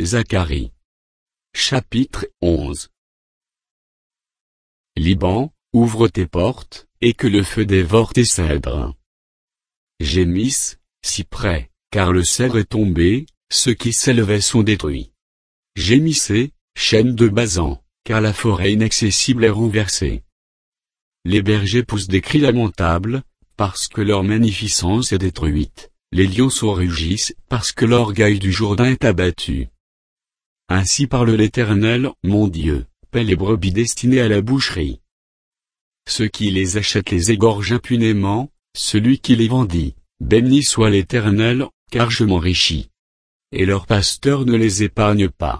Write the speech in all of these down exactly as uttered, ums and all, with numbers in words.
Zacharie. Chapitre onze. Liban, ouvre tes portes, et que le feu dévore tes cèdres. Gémisse, cyprès, car le cèdre est tombé, ceux qui s'élevaient sont détruits. Gémissez, chêne de Basan, car la forêt inaccessible est renversée. Les bergers poussent des cris lamentables, parce que leur magnificence est détruite. Les lionceaux rugissent, parce que l'orgueil du Jourdain est abattu. Ainsi parle l'Éternel, mon Dieu, paie les brebis destinées à la boucherie. Ceux qui les achètent les égorgent impunément, celui qui les vendit, béni soit l'Éternel, car je m'enrichis. Et leurs pasteurs ne les épargnent pas.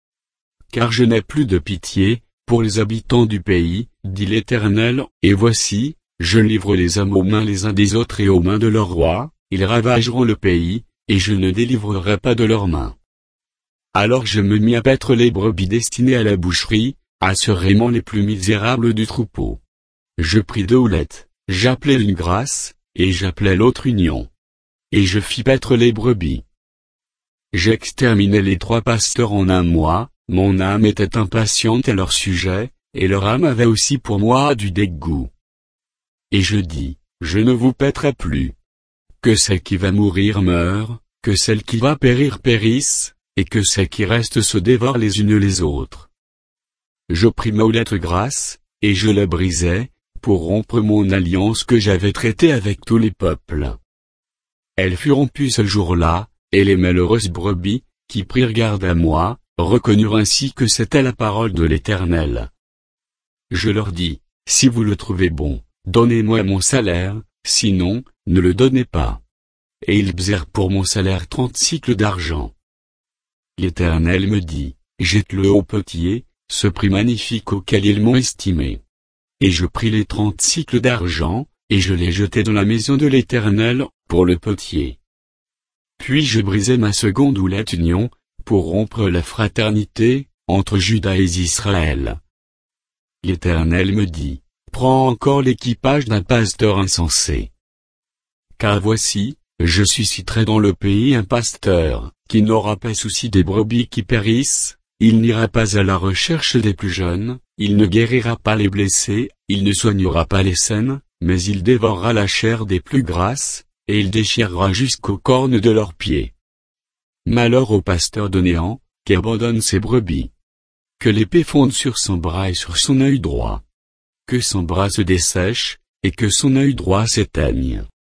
Car je n'ai plus de pitié, pour les habitants du pays, dit l'Éternel, et voici, je livre les hommes aux mains les uns des autres et aux mains de leurs rois, ils ravageront le pays, et je ne délivrerai pas de leurs mains. Alors je me mis à paître les brebis destinées à la boucherie, assurément les plus misérables du troupeau. Je pris deux houlettes, j'appelai l'une grâce, et j'appelai l'autre union. Et je fis paître les brebis. J'exterminai les trois pasteurs en un mois, mon âme était impatiente à leur sujet, et leur âme avait aussi pour moi du dégoût. Et je dis, je ne vous paîtrai plus. Que celle qui va mourir meure, que celle qui va périr périsse, et que celles qui restent se dévorent les unes les autres. Je pris ma houlette grasse, et je la brisai, pour rompre mon alliance que j'avais traitée avec tous les peuples. Elle fut rompue ce jour-là, et les malheureuses brebis, qui prirent garde à moi, reconnurent ainsi que c'était la parole de l'Éternel. Je leur dis, si vous le trouvez bon, donnez-moi mon salaire, sinon, ne le donnez pas. Et ils bzèrent pour mon salaire trente cycles d'argent. L'Éternel me dit, jette-le au potier, ce prix magnifique auquel ils m'ont estimé. Et je pris les trente cycles d'argent, et je les jetai dans la maison de l'Éternel, pour le potier. Puis je brisai ma seconde houlette union, pour rompre la fraternité, entre Juda et Israël. L'Éternel me dit, prends encore l'équipage d'un pasteur insensé. Car voici, je susciterai dans le pays un pasteur, qui n'aura pas souci des brebis qui périssent, il n'ira pas à la recherche des plus jeunes, il ne guérira pas les blessés, il ne soignera pas les saines, mais il dévorera la chair des plus grasses, et il déchirera jusqu'aux cornes de leurs pieds. Malheur au pasteur de néant, qui abandonne ses brebis. Que l'épée fonde sur son bras et sur son œil droit. Que son bras se dessèche, et que son œil droit s'éteigne.